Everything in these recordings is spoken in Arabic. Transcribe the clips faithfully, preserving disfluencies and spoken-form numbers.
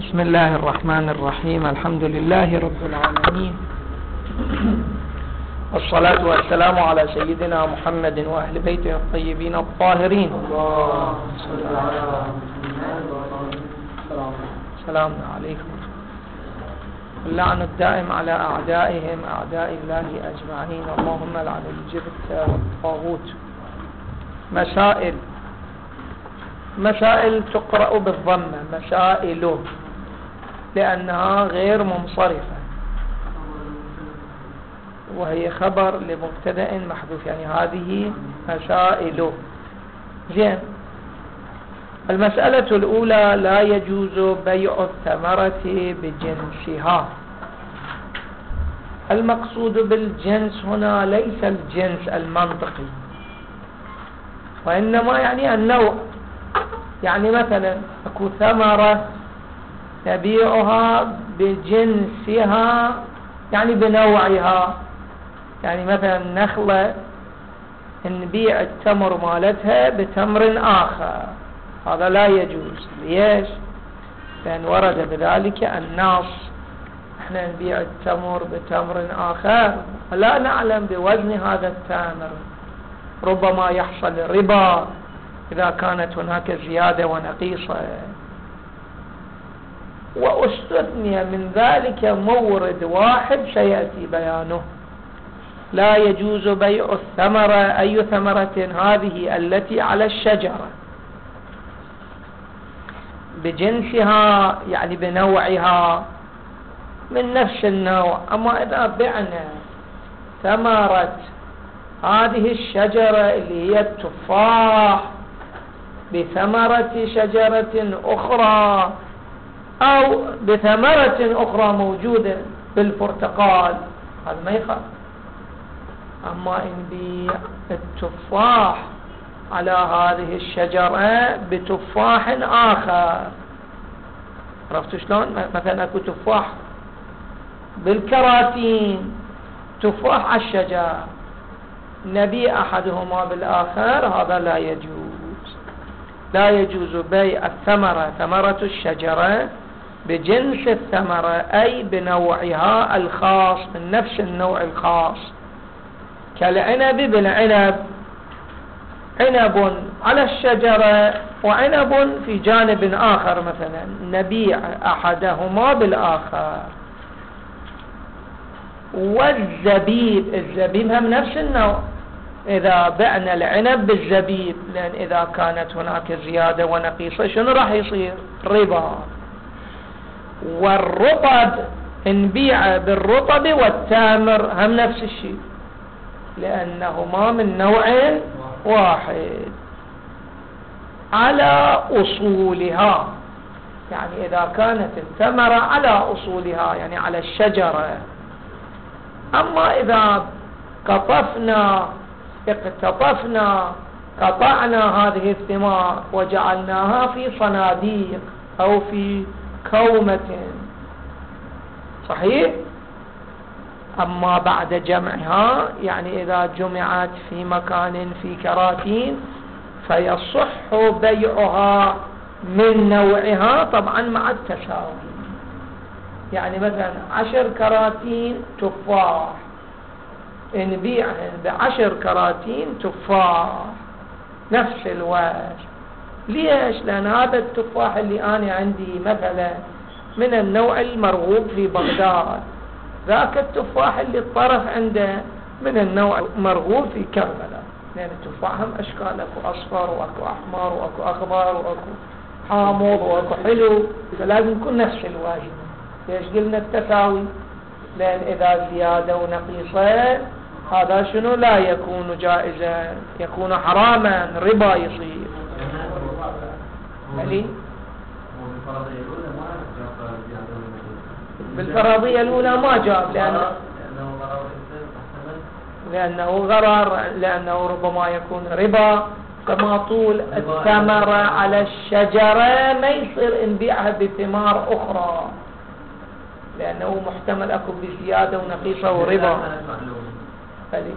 بسم الله الرحمن الرحيم. الحمد لله رب العالمين، والصلاة والسلام على سيدنا محمد وأهل بيته الطيبين الطاهرين. السلام عليكم. اللعن الدائم على أعدائهم أعداء الله أجمعين. اللهم لعن الجبت والطاغوت. مسائل مسائل تقرأ بالضمة، مسائل، لأنها غير منصرفة، وهي خبر لمبتدأ محذوف، يعني هذه مسائل. زين. المسألة الأولى: لا يجوز بيع الثمرة بجنسها. المقصود بالجنس هنا ليس الجنس المنطقي، وإنما يعني النوع. يعني مثلا اكو ثمرة نبيعها بجنسها، يعني بنوعها. يعني مثلا نخلة نبيع التمر مالتها بتمر آخر، هذا لا يجوز. ليش؟ لأن ورد بذلك النص. احنا نبيع التمر بتمر آخر ولا نعلم بوزن هذا التمر، ربما يحصل ربا إذا كانت هناك زيادة ونقيصة. واستثني من ذلك مورد واحد سيأتي بيانه: لا يجوز بيع الثمرة. أي ثمرة؟ هذه التي على الشجرة بجنسها، يعني بنوعها، من نفس النوع. أما إذا بعنا ثمرة هذه الشجرة اللي هي التفاح بثمرة شجرة أخرى، أو بثمرة أخرى موجودة بالبرتقال، هذا ما يخالف. أما إن بيع التفاح على هذه الشجرة بتفاح آخر، عرفتوا شلون؟ مثلا أكو تفاح بالكراتين، تفاح على الشجر، نبيع أحدهما بالآخر، هذا لا يجوز. لا يجوز بيع الثمرة، ثمرة الشجرة، بجنس الثمرة، أي بنوعها الخاص، من نفس النوع الخاص. كالعنب بالعنب، عنب على الشجرة وعنب في جانب آخر، مثلا نبيع أحدهما بالآخر. والزبيب، الزبيب هم نفس النوع، إذا بعنا العنب بالزبيب، لأن إذا كانت هناك زيادة ونقيصة شنو راح يصير؟ ربا. والرطب نبيع بالرطب والتمر، هم نفس الشيء، لأنهما من نوع واحد على أصولها. يعني إذا كانت الثمرة على أصولها، يعني على الشجرة. أما إذا قطفنا اقتطفنا قطعنا هذه الثمار وجعلناها في صناديق أو في كومة، صحيح؟ أما بعد جمعها، يعني إذا جمعت في مكان في كراتين، فيصح بيعها من نوعها، طبعا مع التساوي. يعني مثلا عشر كراتين تفاح نبيعهن بعشر كراتين تفاح نفس الوزن. ليش؟ لأن هذا التفاح اللي أنا عندي مثلا من النوع المرغوب في بغداد، ذاك التفاح اللي الطرف عنده من النوع المرغوب في كربلاء، لأن التفاح هم أشكال، أكو أصفر وأكو أحمر وأكو أخضر وأكو حامض وأكو حلو، فلازم يكون نفس الوزن. ليش قلنا التساوي؟ لأن إذا زيادة ونقيصة هذا شنو؟ لا يكون جائزا، يكون حراما، ربا يصير. يعني بالفرضية الأولى ما جاب، لأن لأنه غرر، لأنه ربما يكون ربا. كما طول الثمرة على الشجرة ما يصير نبيعها بثمار أخرى، لأنه محتمل أكو بزيادة ونقيصة وربا. فلي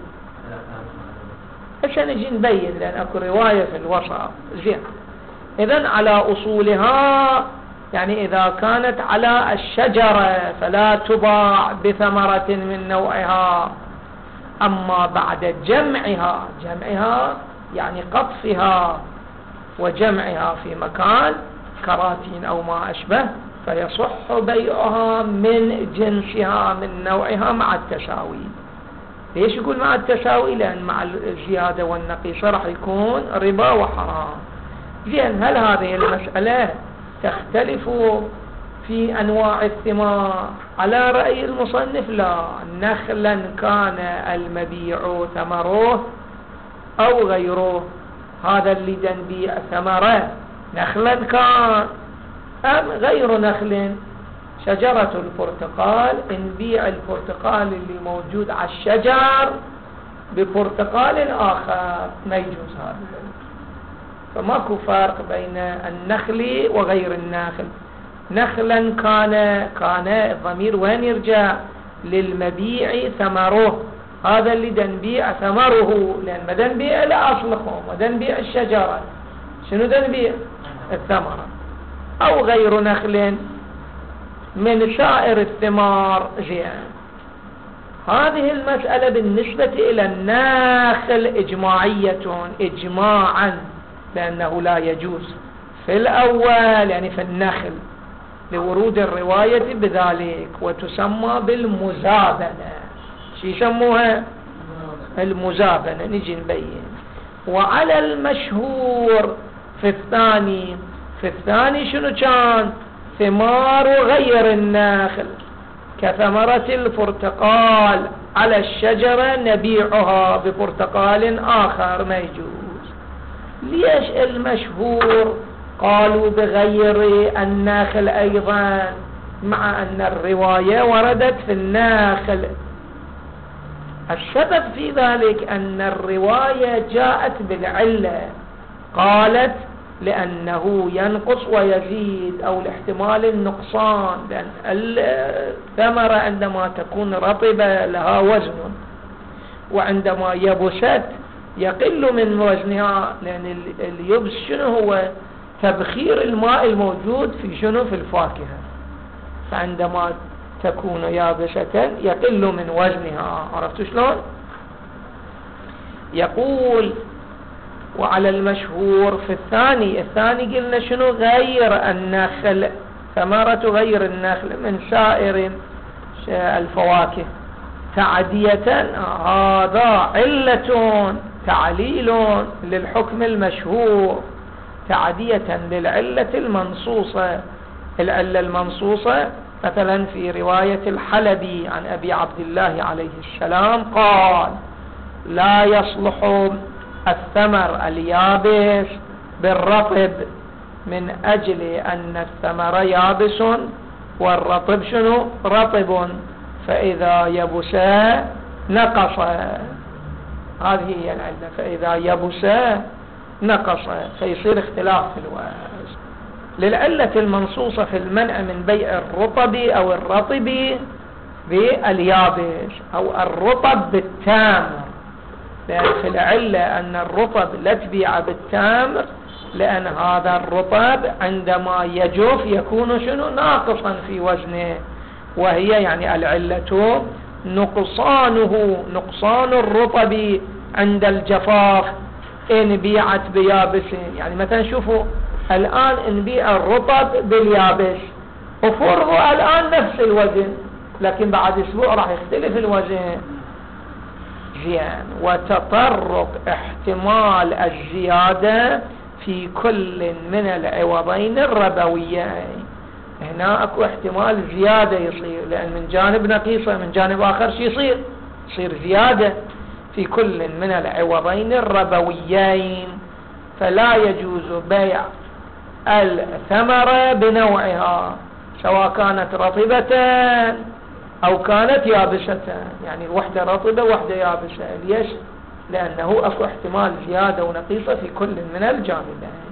عشان نجي نبين، لأن أكو رواية في الوسط. زين. إذن على أصولها يعني إذا كانت على الشجرة فلا تباع بثمرة من نوعها، أما بعد جمعها، جمعها يعني قطفها وجمعها في مكان كراتين أو ما أشبه، فيصح بيعها من جنسها من نوعها مع التساوي. ليش يقول مع التساوي؟ لأن مع الزيادة والنقيصة راح يكون ربا وحرام. زين، هل هذه المسألة تختلف في أنواع الثمار؟ على رأي المصنف لا، نخلا كان المبيع ثمره أو غيره، هذا اللي نبيع ثمره نخلا كان أم غير نخل. شجرة البرتقال نبيع البرتقال اللي موجود على الشجر ببرتقال آخر، ما يجوز هذا. فماكو فرق بين النخل وغير النخل. نخلا كان، كان الضمير وين يرجع؟ للمبيع ثمره، هذا اللي دنبيع ثمره، لأن ما دنبيع لأصلهم ودنبيع الشجرة، شنو دنبيع؟ الثمرة. أو غير نخل من سائر الثمار. زين، هذه المسألة بالنسبة إلى الناخل إجماعية إجماعا، لأنه لا يجوز في الأول يعني في النخل لورود الرواية بذلك، وتسمى بالمزابنة. شو يسموها؟ المزابنة، نجي نبين. وعلى المشهور في الثاني، في الثاني شنو كان؟ ثمار غير النخل كثمرة البرتقال على الشجرة نبيعها ببرتقال آخر، ما يجوز. ليش المشهور قالوا بغير النخل أيضا مع أن الرواية وردت في النخل؟ السبب في ذلك أن الرواية جاءت بالعلة، قالت لأنه ينقص ويزيد أو لاحتمال النقصان، لأن الثمرة عندما تكون رطبة لها وزن، وعندما يبست يقل من وزنها، لأن اليبس شنو هو؟ تبخير الماء الموجود في شنو؟ في الفاكهة. فعندما تكون يابسة يقل من وزنها. عرفتوا شلون؟ يقول وعلى المشهور في الثاني، الثاني قلنا شنو؟ غير النخل، ثمرة غير النخل من سائر الفواكه تعدية. هذا علة تعليل للحكم المشهور، تعدية للعلة المنصوصة. العلة المنصوصة مثلا في رواية الحلبي عن أبي عبد الله عليه السلام قال لا يصلح الثمر اليابس بالرطب من أجل أن الثمر يابس والرطب شنو؟ رطب، فإذا يبس نقص. هذه هي العلة، فإذا يبس نقص، فيصير اختلاف في الوزن. للعلة المنصوصة في المنع من بيع الرطب أو الرطب باليابس أو الرطب بالتامر، لأن في العلة أن الرطب لا تبيع بالتامر، لأن هذا الرطب عندما يجف يكون شنو؟ ناقصا في وزنه، وهي يعني العلة نقصانه، نقصان الرطب عند الجفاف إن بيعت بيابس. يعني مثلا شوفوا الآن نبيع الرطب باليابس، وفرضوا الآن نفس الوزن، لكن بعد أسبوع راح يختلف الوزن. زين، وتطرق احتمال الزيادة في كل من العوضين الربويين. هنا اكو احتمال زيادة يصير، لأن من جانب نقيصة من جانب آخر شي يصير يصير زيادة في كل من العوضين الربويين. فلا يجوز بيع الثمرة بنوعها سواء كانت رطبة أو كانت يابسة، يعني وحدة رطبة وحدة يابسة. ليش؟ لأنه أكو احتمال زيادة ونقيصة في كل من الجانبين.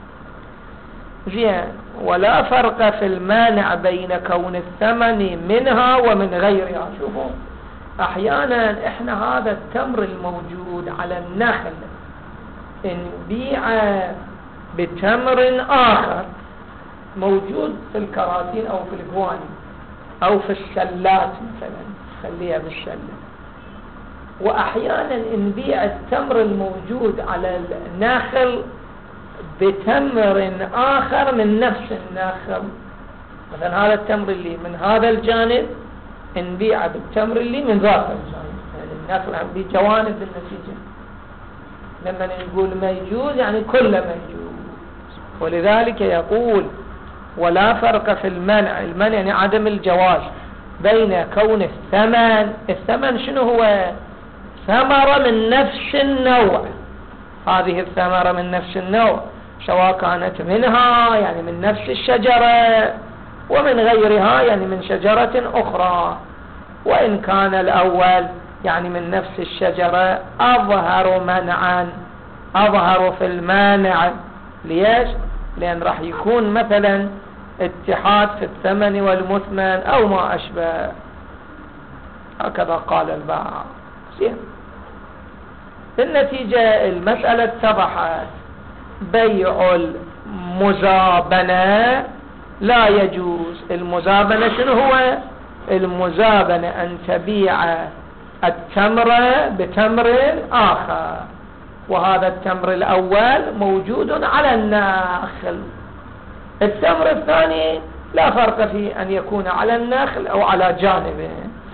زين، ولا فرق في المانع بين كون الثمن منها ومن غيرها. شوفوا أحيانا إحنا هذا التمر الموجود على النخل نبيع بتمر آخر موجود في الكراتين أو في الجواني أو في السلات مثلا، خليها بالسلة. وأحيانا نبيع التمر الموجود على الناخل بتمر آخر من نفس الناخل. مثلا هذا التمر اللي من هذا الجانب نبيعه بالتمر اللي من ذاك الجانب، يعني الناخل بجوانب النتيجة. لما نقول ما يجوز يعني كل ما يجوز. ولذلك يقول ولا فرق في المنع، المنع يعني عدم الجواز، بين كون الثمن، الثمن شنو هو؟ ثمرة من نفس النوع، هذه الثمرة من نفس النوع سواء كانت منها يعني من نفس الشجرة ومن غيرها يعني من شجرة أخرى. وإن كان الأول يعني من نفس الشجرة أظهر منعا، أظهر في المانع. ليش؟ لأن راح يكون مثلا اتحاد في الثمن والمثمن أو ما أشبه. هكذا قال البعض. زين. بالنتيجة المسألة اتضحت، بيع المزابنة لا يجوز. المزابنة شنو هو؟ المزابنة أن تبيع التمر بتمر آخر، وهذا التمر الأول موجود على الناخل، التمر الثاني لا فرق في أن يكون على الناخل أو على جانبه.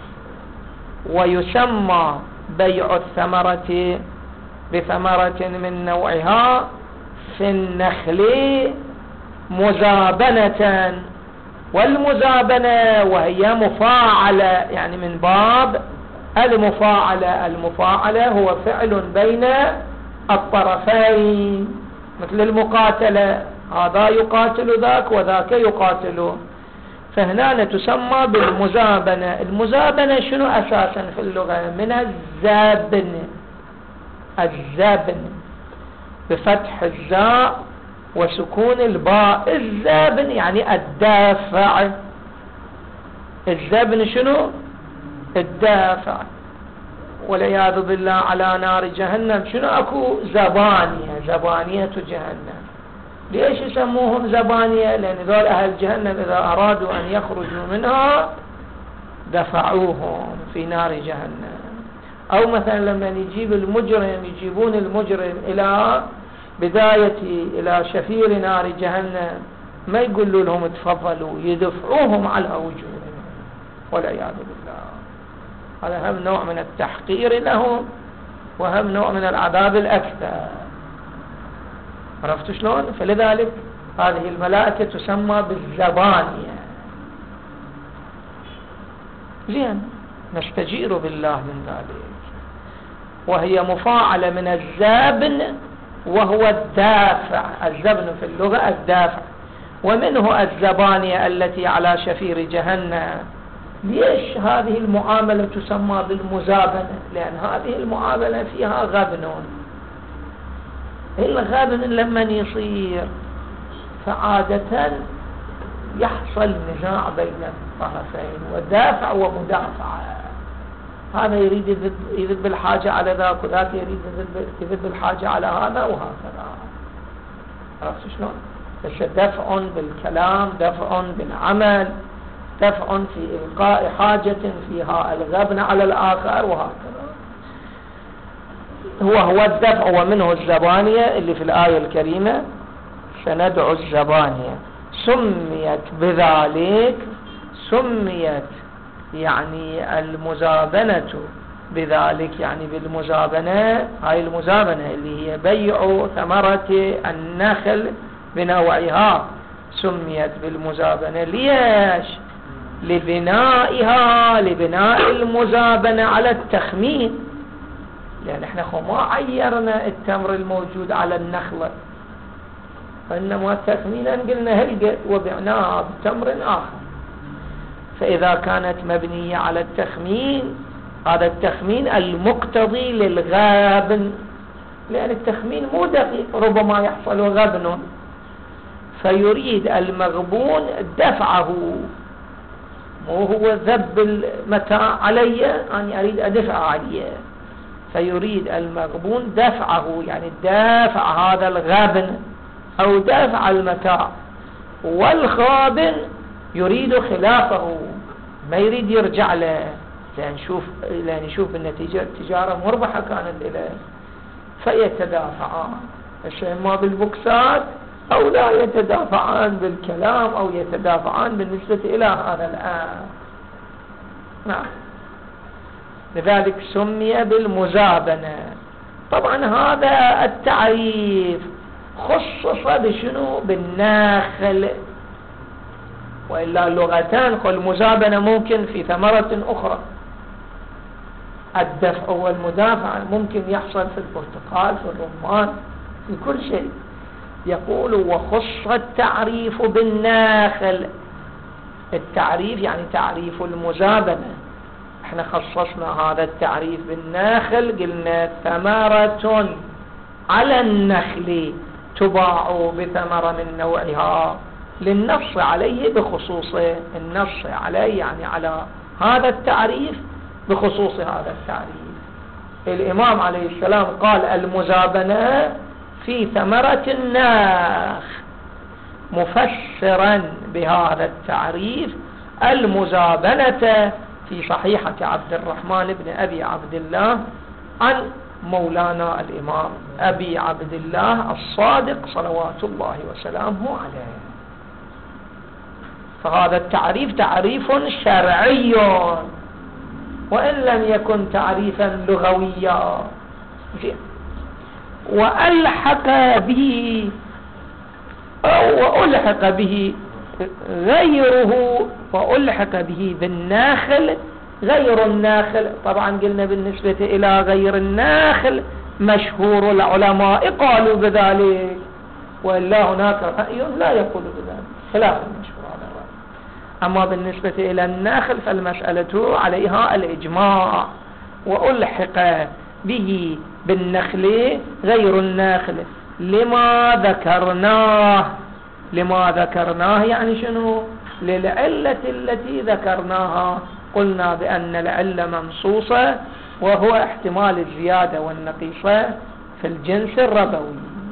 ويسمى بيع الثمرة بثمرة من نوعها في النخل مزابنة. والمزابنة وهي مفاعلة، يعني من باب المفاعلة. المفاعلة هو فعل بين الطرفين، مثل المقاتلة، هذا يقاتل ذاك وذاك يقاتله، فهنا تسمى بالمزابنة. المزابنة شنو أساسا في اللغة؟ من الزابن، الزابن بفتح الزاء وسكون الباء. الزابن يعني الدافع. الزابن شنو؟ الدافع. والعياذ بالله على نار جهنم شنو اكو؟ زبانية، زبانية جهنم. ليش يسموهم زبانية؟ لأن ذول أهل جهنم إذا أرادوا أن يخرجوا منها دفعوهم في نار جهنم. أو مثلا لما يجيب المجرم، يجيبون المجرم إلى بداية إلى شفير نار جهنم، ما يقولوا لهم تفضلوا، يدفعوهم على وجوههم والعياذ بالله. هذا هم نوع من التحقير لهم، وهم نوع من العذاب الأكثر. عرفتوا شلون؟ فلذلك هذه الملائكة تسمى بالزبانية. زين، نستجير بالله من ذلك. وهي مفاعلة من الزابن وهو الدافع. الزبن في اللغة الدافع، ومنه الزبانية التي على شفير جهنم. ليش هذه المعاملة تسمى بالمزابنة؟ لأن هذه المعاملة فيها غبن. الغبن لما يصير فعادة يحصل نزاع بين الطرفين، ودافع ومدافعة. هذا يريد يذب, يذب الحاجة على ذاك، وذاك يريد يذب الحاجة على هذا، وهكذا. عرفت شلون؟ بس دفع بالكلام، دفع بالعمل، دفع في إلقاء حاجة فيها الغبن على الآخر، وهكذا. هو هو الدفع. ومنه الزبانية اللي في الآية الكريمة سندعو الزبانية. سميت بذلك، سميت يعني المزابنة بذلك، يعني بالمزابنة. هاي المزابنة اللي هي بيع ثمرة النخل بنوعها سميت بالمزابنة. ليش؟ لبنائها، لبناء المزابنة على التخمين. لأن احنا خو ما عيرنا التمر الموجود على النخلة، فإنما تخمينا قلنا هلقت وبعناها بتمر آخر. فإذا كانت مبنية على التخمين، هذا التخمين المقتضي للغابن، لأن التخمين مو دقيق، ربما يحصل غبن، فيريد المغبون دفعه. مو هو ذب المتاع علي، أنا أريد أدفع عليه، فيريد المغبون دفعه، يعني دافع هذا الغبن أو دافع المتاع. والخادم يريد خلافه، ما يريد يرجع له، لأن يشوف لأن يشوف أن التجارة مربحة كانت إليه، فيتدافعان، إما بالبوكسات أو لا يتدافعان بالكلام أو يتدافعان بالنسبة إلى هذا الآن. نعم، لذلك سمي بالمزابنة. طبعا هذا التعريف خصص بشنو؟ بالناخل، وإلا اللغتان المزابنة ممكن في ثمرة أخرى، الدفع والمدافع ممكن يحصل في البرتقال، في الرمان، في كل شيء. يقول وخص التعريف بالناخل، التعريف يعني تعريف المزابنة، احنا خصصنا هذا التعريف بالناخل، قلنا ثمرة على النخل تباع بثمرة من نوعها، للنص عليه بخصوصه، النص عليه يعني على هذا التعريف بخصوص هذا التعريف. الإمام عليه السلام قال المزابنة في ثمرة الناخ، مفسرا بهذا التعريف المزابنة في صحيحة عبد الرحمن بن أبي عبد الله عن مولانا الإمام أبي عبد الله الصادق صلوات الله وسلامه عليه. فهذا التعريف تعريف شرعي وإن لم يكن تعريفا لغويا. وألحق به أو ألحق به غيره، وألحق به بالناخل غير الناخل. طبعا قلنا بالنسبة إلى غير الناخل مشهور العلماء قالوا بذلك، وإلا هناك رأي لا يقول بذلك خلاف المشهور هذا الرأي. أما بالنسبة إلى الناخل فالمسألة عليها الإجماع. وألحق به بالنخل غير الناخل لما ذكرناه. لما ذكرناه يعني شنو؟ للعلة التي ذكرناها. قلنا بأن العلة منصوصة وهو احتمال الزيادة والنقيصة في الجنس الربوي.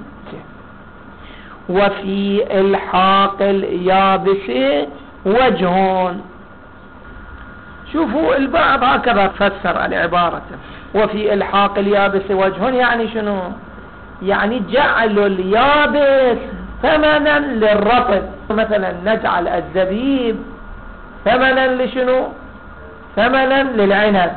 وفي الحاق اليابس وجه. شوفوا البعض هكذا فسر العبارة، وفي الحاق اليابس وجه يعني شنو؟ يعني جعل اليابس ثمنا للرطب. مثلا نجعل الزبيب ثمنا لشنو؟ ثمنا للعنب.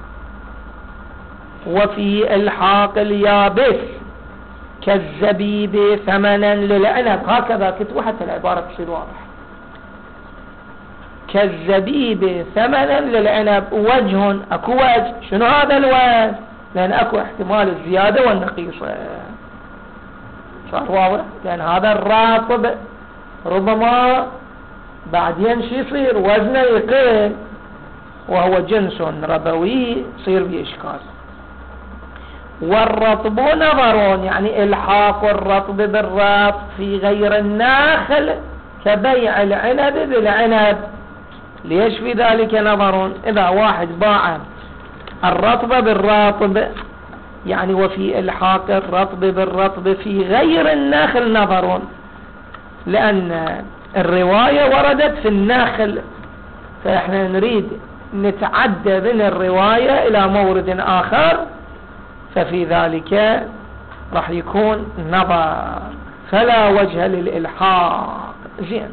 وفي الحاق اليابس كالزبيب ثمنا للعنب. هكذا كتبوا حتى العبارة تصير واضحة. كالزبيب ثمنا للعنب وجه، اكو وجه. شنو هذا الوجه؟ لان اكو احتمال الزيادة والنقيصة. صار واضح؟ لان هذا الرطب ربما بعدين شي يصير وزنه يقل وهو جنس ربوي يصير بإشكال. والرطب نظر، يعني الحاق الرطب بالرطب في غير الناخل كبيع العنب بالعنب. ليش في ذلك نظر؟ إذا واحد باع الرطب بالرطب يعني وفي الحاق الرطب بالرطب في غير الناخل نظر، لأن الرواية وردت في الناخل، فإحنا نريد نتعدى من الرواية إلى مورد آخر، ففي ذلك راح يكون نظر، فلا وجه للإلحاق. زين.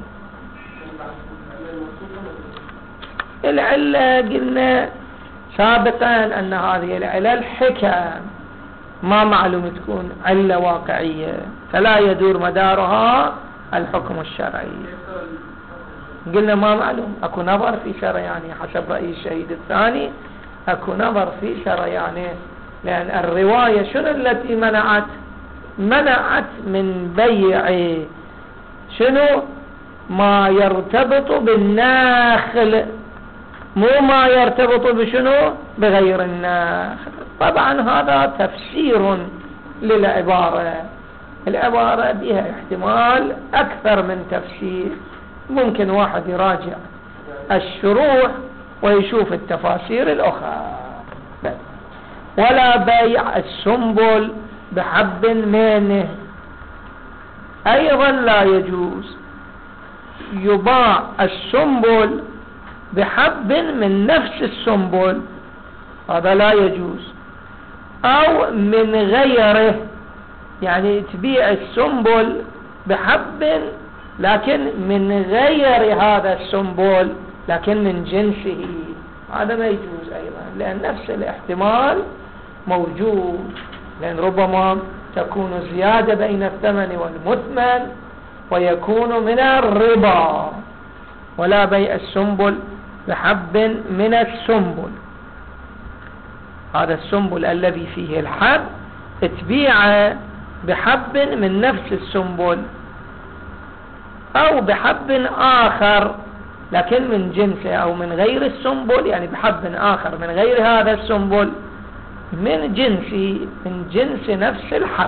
العلة قلنا سابقا أن هذه العلل حكم، ما معلوم تكون علة واقعية، فلا يدور مدارها الحكم الشرعي. قلنا ما معلوم، اكو نظر في شريانه حسب رأي الشهيد الثاني، اكو نظر في شريانه، لأن الرواية شنو التي منعت؟ منعت من بيع شنو؟ ما يرتبط بالناخل، مو ما يرتبط بشنو؟ بغير الناخل. طبعا هذا تفسير للعبارة، العبارة بها احتمال أكثر من تفسير، ممكن واحد يراجع الشروح ويشوف التفاسير الأخرى. ولا بيع السنبل بحب منه أيضا لا يجوز، يباع السنبل بحب من نفس السنبل، هذا لا يجوز، أو من غيره، يعني تبيع السنبل بحب لكن من غير هذا السنبل لكن من جنسه، هذا ما يجوز أيضا، لأن نفس الاحتمال موجود، لأن ربما تكون زيادة بين الثمن والمثمن ويكون من الربا، ولا بيع السنبل بحب من السنبل. هذا السنبل الذي فيه الحب تبيع بحب من نفس السنبل أو بحب آخر لكن من جنسه، أو من غير السنبل، يعني بحب آخر من غير هذا السنبل من جنسي، من جنس نفس الحب،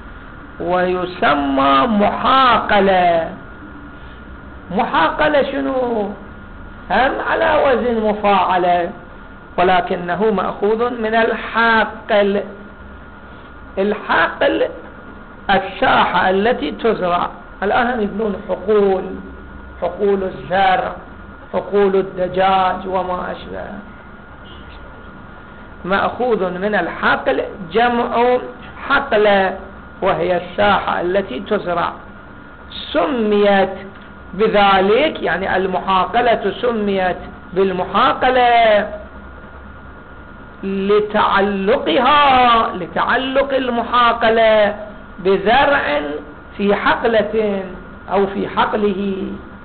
ويسمى محاقلة. محاقلة شنو؟ هم على وزن مفاعلة، ولكنه مأخوذ من الحاقل. الحاقل الساحة التي تزرع، الآن يبنون حقول، حقول الزرع، حقول الدجاج وما أشبه، مأخوذ من الحقل، جمع حقلة، وهي الساحة التي تزرع. سميت بذلك، يعني المحاقلة سميت بالمحاقلة لتعلقها، لتعلق المحاقلة بزرع في حقلة أو في حقله.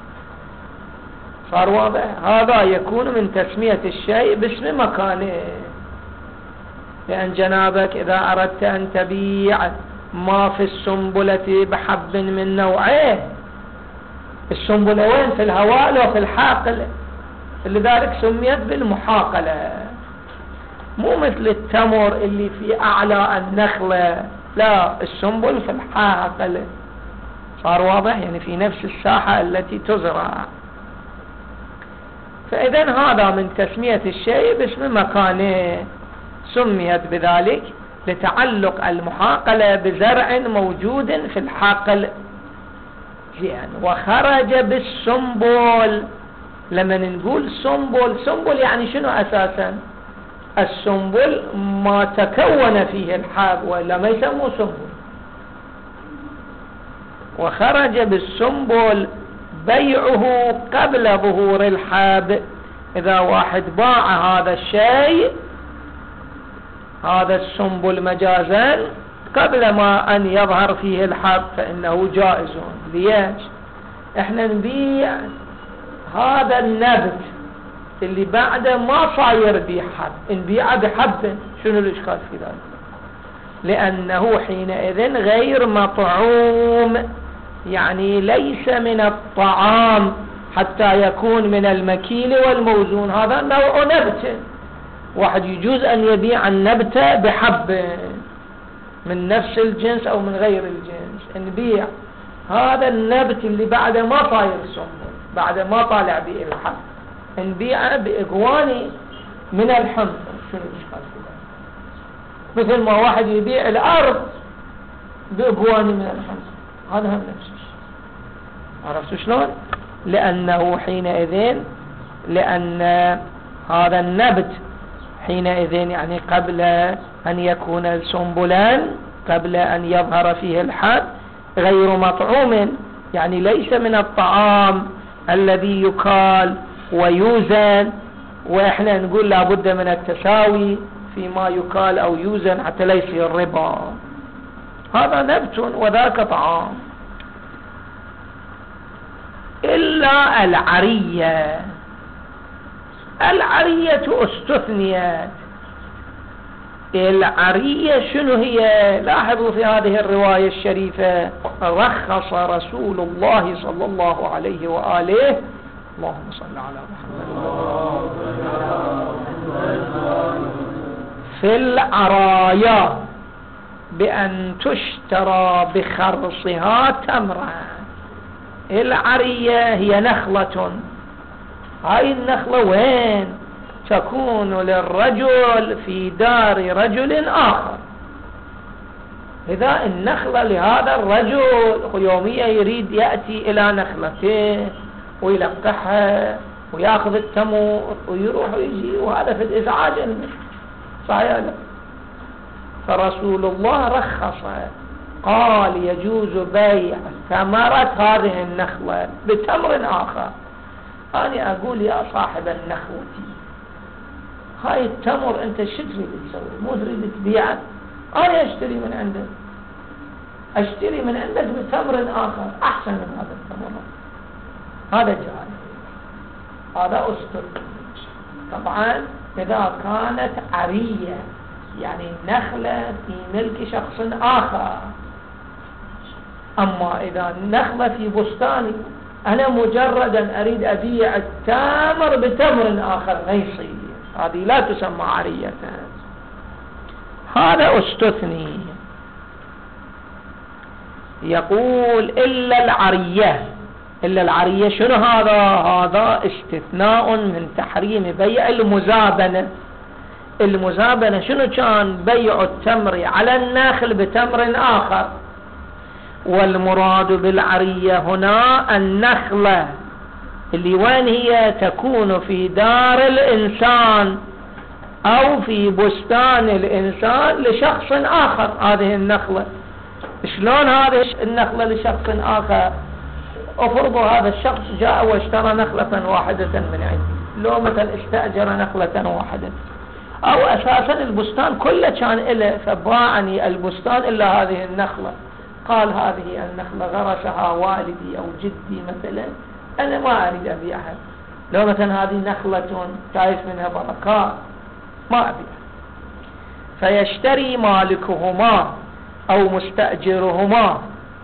صار واضح؟ هذا يكون من تسمية الشيء باسم مكانه، لأن جنابك إذا أردت أن تبيع ما في السنبلة بحب من نوعه، السنبلة وين؟ في الهواء لو في الحاقل، لذلك سميت بالمحاقلة. مو مثل التمر اللي في أعلى النخلة، لا، السنبل في الحاقل. صار واضح؟ يعني في نفس الساحة التي تزرع. فإذن هذا من تسمية الشيء باسم مكانه، سميت بذلك لتعلق المحاقلة بزرع موجود في الحاقل. زين. وخرج بالسنبل، لما نقول سنبل، سنبل يعني شنو أساسا؟ السنبل ما تكون فيه الحب، وإلا ما يسموه سنبل. وخرج بالسنبل بيعه قبل ظهور الحب، إذا واحد باع هذا الشيء، هذا السنبل مجازا، قبل ما أن يظهر فيه الحب فإنه جائز. ليش؟ احنا نبيع هذا النبت اللي بعده ما صاير به حب، نبيعه بحب، شنو الإشكال في ذلك؟ لأنه حينئذ غير مطعوم، يعني ليس من الطعام حتى يكون من المكيل والموزون. هذا نوع نبت، واحد يجوز أن يبيع النبت بحب من نفس الجنس أو من غير الجنس. نبيع هذا النبت اللي بعده ما صاير سنبل، بعده ما طالع به الحب، نبيعه بإقواني من الحنطة. شنو الإشكال في ذلك؟ مثل ما واحد يبيع الأرض بإقواني من الحنطة، هذا هم نفس الشيء. عرفتوا شلون؟ لأنه حينئذ، لأن هذا النبت حينئذ يعني قبل أن يكون سنبلا، قبل أن يظهر فيه الحب، غير مطعوم، يعني ليس من الطعام الذي يكال ويوزن. وإحنا نقول لابد من التساوي فيما يكال أو يوزن حتى لا يصير ربا. هذا نبت وذاك طعام. إلا العرية، العرية استثنيت. العرية شنو هي؟ لاحظوا في هذه الرواية الشريفة، رخص رسول الله صلى الله عليه وآله، اللهم صل على محمد، في العرايا بأن تشترى بخرصها تمرا. العرية هي نخلة، هاي النخلة وين؟ تكون للرجل في دار رجل آخر. إذا النخلة لهذا الرجل يوميا يريد يأتي إلى نخلته ويلقحها وياخذ التمر ويروح ويجي، وهذا في الإزعاج صحيح. فرسول الله رخص، قال يجوز بيع ثمرة هذه النخلة بتمر آخر. أنا أقول يا صاحب النخلة، هاي التمر أنت شو تريد تسوي؟ مو تريد تبيعه؟ أنا أشتري من عندك، أشتري من عندك بتمر آخر أحسن من هذا التمر. هذا جائز، هذا أسطر. طبعا إذا كانت عرية، يعني نخلة في ملك شخص آخر. أما إذا النخلة في بستاني، أنا مجردا أريد أبيع التمر بتمر آخر ما يصير، هذه لا تسمى عرية. هذا استثني. يقول إلا العرية. إلا العرية شنو هذا؟ هذا استثناء من تحريم بيع المزابنة. المزابنة شنو كان؟ بيع التمر على النخل بتمر آخر. والمراد بالعرية هنا النخلة اللي وين هي؟ تكون في دار الإنسان أو في بستان الإنسان لشخص آخر. هذه النخلة شلون هذه النخلة لشخص آخر؟ أفرضوا هذا الشخص جاء واشترى نخلة واحدة من عندي، لو مثلا استأجر نخلة واحدة، أو أساسا البستان كله كان إله، فباعني البستان إلا هذه النخلة. قال هذه النخلة غرسها والدي أو جدي مثلا، أنا ما أريد أبيعها. لو مثلا هذه نخلة شايف منها بركات، ما أبيعها. فيشتري مالكهما أو مستأجرهما،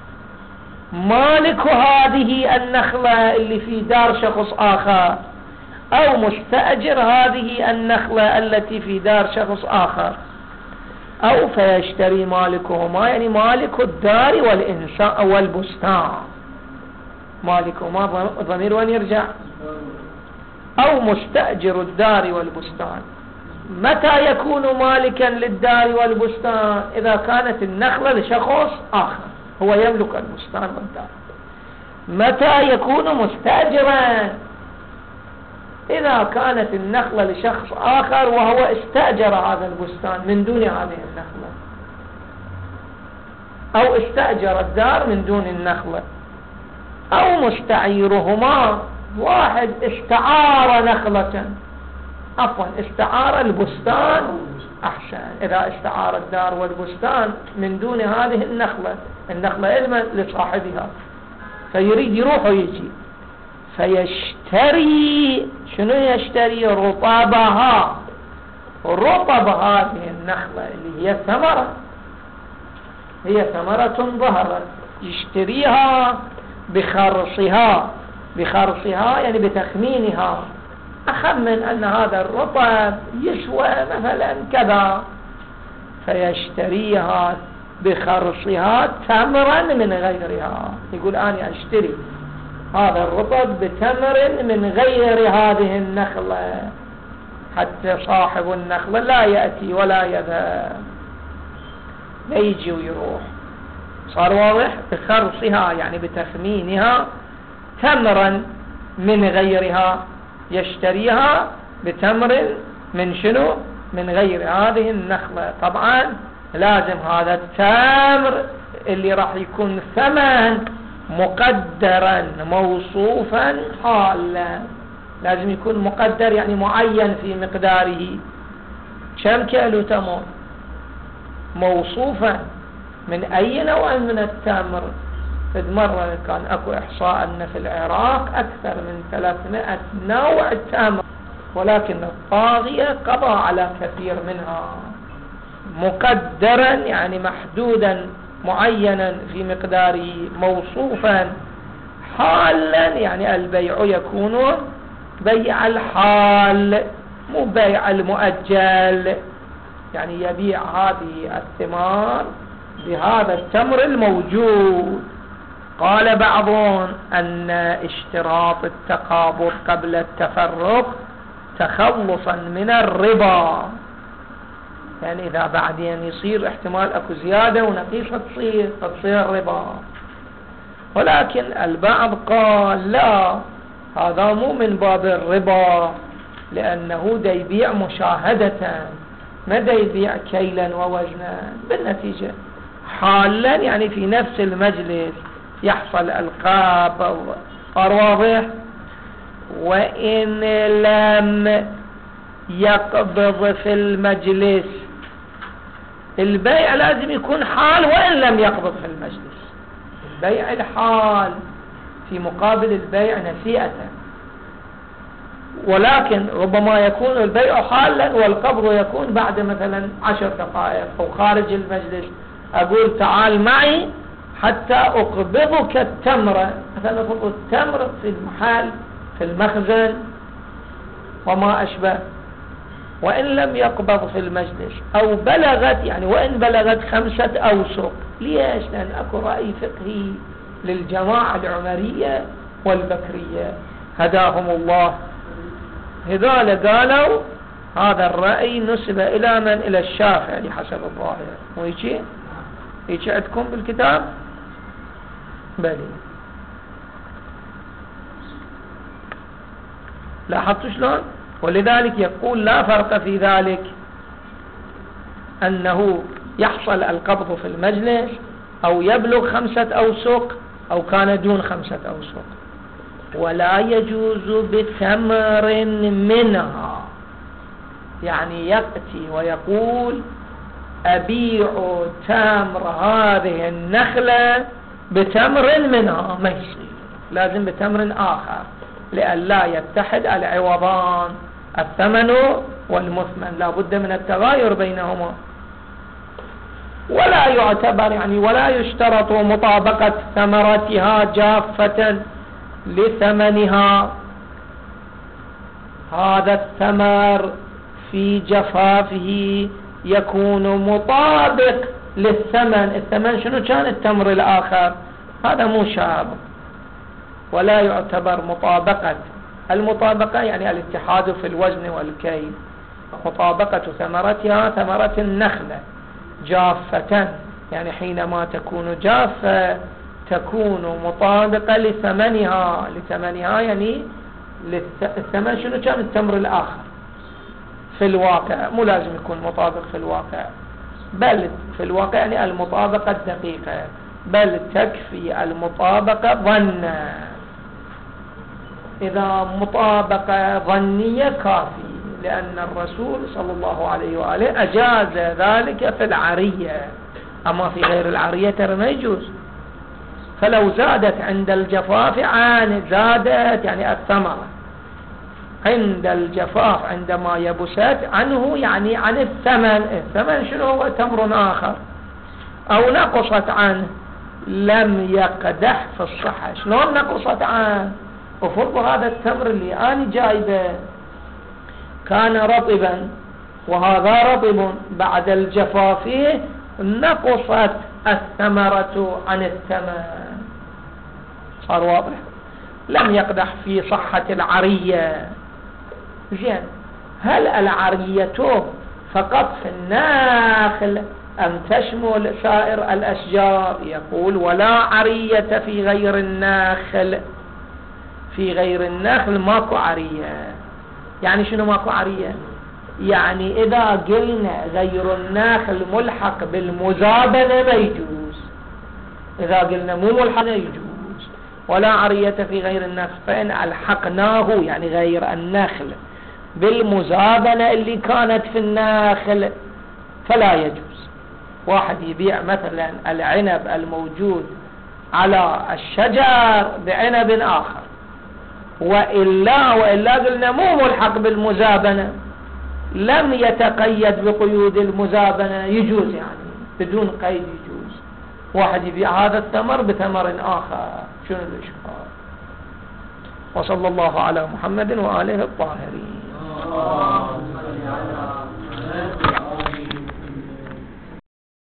مالك هذه النخلة اللي في دار شخص آخر، أو مستأجر هذه النخلة التي في دار شخص آخر. أو فيشتري مالكهما يعني مالك الدار والإنسان والبستان. مالكهما ضمير وين يرجع؟ أو مستأجر الدار والبستان. متى يكون مالكا للدار والبستان؟ إذا كانت النخلة لشخص آخر، هو يملك البستان والدار. متى يكون مستأجرا؟ إذا كانت النخلة لشخص آخر وهو استأجر هذا البستان من دون هذه النخلة، أو استأجر الدار من دون النخلة. أو مستعيرهما، واحد استعار نخلة، عفوا استعار البستان أحسن. إذا استعار الدار والبستان من دون هذه النخلة، النخلة إذن لصاحبها، فيريد يروح ويجي، فيشتري شنو يشتري؟ رطبها. رطب هذه النخلة اللي هي ثمرة، هي ثمرة ظهرت، يشتريها بخرصها. بخرصها يعني بتخمينها، أخمن أن هذا الرطب يسوى مثلا كذا، فيشتريها بخرصها تمرا من غيرها. يقول أنا أشتري هذا الرطب بتمر من غير هذه النخلة، حتى صاحب النخلة لا يأتي ولا يذهب، لا يجي ويروح. صار واضح؟ بخرصها يعني بتخمينها تمرا من غيرها، يشتريها بتمر من شنو؟ من غير هذه النخلة. طبعا لازم هذا التمر اللي راح يكون ثمن مقدرا موصوفا حالا، لازم يكون مقدر يعني معين في مقداره. كم كيلو تمر؟ موصوفا من أي نوع من التمر؟ قد مرة كان أكو إحصاء أن في العراق أكثر من ثلاثمائة نوع تمر، ولكن الطاغية قضى على كثير منها. مقدرا يعني محدودا معينا في مقداره، موصوفا حالا يعني البيع يكون بيع الحال مو بيع المؤجل، يعني يبيع هذه الثمار بهذا التمر الموجود. قال بعضهم أن اشتراط التقابض قبل التفرق تخلصا من الربا، يعني إذا بعدين يصير احتمال أكو زيادة ونقيصة تصير فتصير ربا. ولكن البعض قال لا، هذا مو من باب الربا، لأنه دا يبيع مشاهدة، ما دا يبيع كيلا ووزنا. بالنتيجة حالا يعني في نفس المجلس يحصل ألقاب. صار واضح؟ وإن لم يقبض في المجلس، البيع لازم يكون حال وإن لم يقبض في المجلس. البيع الحال في مقابل البيع نسيئة، ولكن ربما يكون البيع حالا والقبض يكون بعد مثلا عشر دقائق أو خارج المجلس. أقول تعال معي حتى أقبضك التمر، مثلا أقبض التمر في المحل في المخزن وما أشبه، وإن لم يقبض في المجلس أو بلغت، يعني وإن بلغت خمسة أوسق. ليش؟ لأن أكو رأي فقهي للجماعة العمرية والبكرية هداهم الله، هذول قالوا هذا الرأي نسب إلى من؟ إلى الشافعي حسب الظاهر. ويجي يجي عندكم بالكتاب؟ بلي. لاحظتوا شلون؟ ولذلك يقول لا فرق في ذلك أنه يحصل القبض في المجلس أو يبلغ خمسة أوسق أو كان دون خمسة أوسق، ولا يجوز بثمر منها. يعني يأتي ويقول أبيع تمر هذه النخلة بتمر منها، ما يصير، لازم بتمر آخر، لئلا يتحد العوضان الثمن والمثمن، لا بد من التغاير بينهما. ولا يعتبر يعني ولا يشترط مطابقة ثمرتها جافة لثمنها. هذا الثمر في جفافه يكون مطابق للثمن. الثمن شنو كان؟ التمر الآخر، هذا مو شاب، ولا يعتبر مطابقة. المطابقة يعني الاتحاد في الوزن والكيل. مطابقة ثمرتها ثمرة النخلة جافة، يعني حينما تكون جافة تكون مطابقة لثمنها. لثمنها يعني الثمن شنو كان؟ التمر الآخر في الواقع، مو لازم يكون مطابق في الواقع، بل في الواقع يعني المطابقة الدقيقة، بل تكفي المطابقة ظنا. إذا مطابقة ظنية كافي، لأن الرسول صلى الله عليه وآله أجاز ذلك في العرية، أما في غير العرية ترى ما يجوز. فلو زادت عند الجفاف عن زادت يعني الثمرة عند الجفاف عندما يبست عنه يعني عن الثمن. الثمن شنو هو؟ تمر آخر. أو نقصت عنه لم يقدح في الصحة. شلون نقصت عنه؟ وفرض هذا التمر اللي أنا جايبه كان رطبا وهذا رطب، بعد الجفاف نقصت الثمرة عن الثمن. صار واضح؟ لم يقدح في صحة العرية. زين، هل العرية فقط في النخل أم تشمل سائر الأشجار؟ يقول ولا عرية في غير النخل. في غير النخل ماكو عرية. يعني شنو ماكو عرية؟ يعني إذا قلنا غير النخل ملحق بالمزابنة ما يجوز. إذا قلنا مو ملحق يجوز. ولا عرية في غير النخل، فإن ألحقناه يعني غير النخل بالمزابنة اللي كانت في النخل فلا يجوز. واحد يبيع مثلا العنب الموجود على الشجر بعنب آخر، وإلا وإلا قلنا مو ملحق بالمزابنة، لم يتقيد بقيود المزابنة، يجوز يعني بدون قيد يجوز. واحد يبيع هذا الثمر بثمر آخر، شنو الإشكال؟ وصلى الله على محمد وآله الطاهرين.